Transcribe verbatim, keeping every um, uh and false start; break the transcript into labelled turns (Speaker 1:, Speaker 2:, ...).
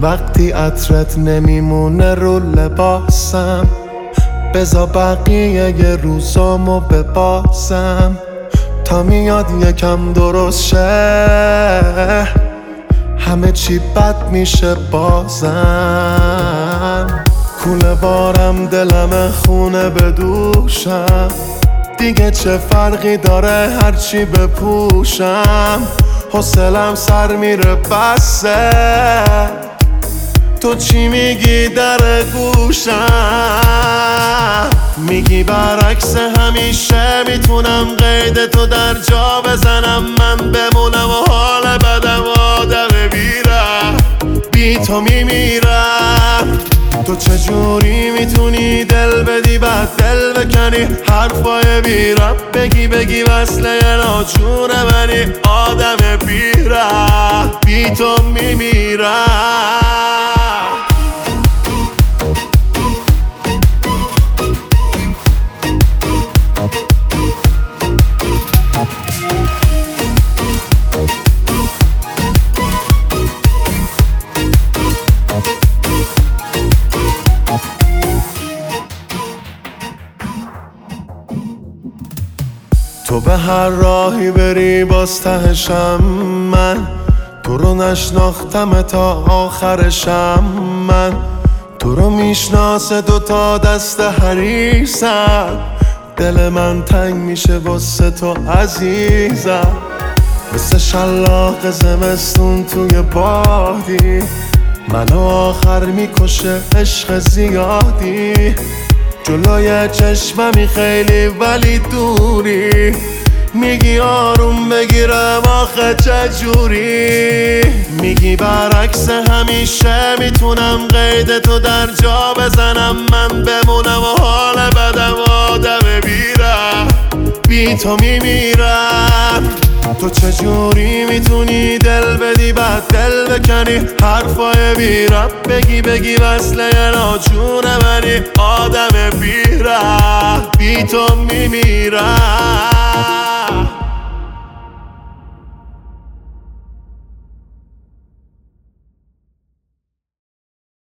Speaker 1: وقتی عطرت نمیمونه رو لباسم، بذار بقیه ی روزامو بباسم تا میاد یکم درست شه، همه چی بد میشه بازم. کوله بارم دلم خونه به دوشم، دیگه چه فرقی داره هرچی بپوشم. حوصلم سر میره بسه، تو چی میگی در گوشم؟ میگی برعکس همیشه میتونم قید تو در جا بزنم، من بمونم و حال بدم آدم بیرم، بی تو میمیرم. تو چجوری میتونی دل بدی بعد دل بکنی، حرفای بیرم بگی بگی وصله ناجور منی، آدم بیرم بی تو میمیرم. تو به هر راهی بری باز تهشم من، تو رو نشناختم تا آخرشم من، تو رو میشناسه دوتا دست حریصم، دل من تنگ میشه واسه تو عزیزم. مثل شلاق زمستون توی بادی، منو آخر میکشه عشق زیادی، جلوی چشممی خیلی ولی دوری، میگی آروم بگیرم آخه چجوری؟ میگی برعکس همیشه میتونم قید تو در جا بزنم، من بمونم و حال بدم آدم بیرم، بی تو میمیرم. تو چجوری میتونی دل بدی بعد دل بکنی، حرفای بیرم بگی بگی وصله ناجور منی، آدم بیرم بی تو میمیرم.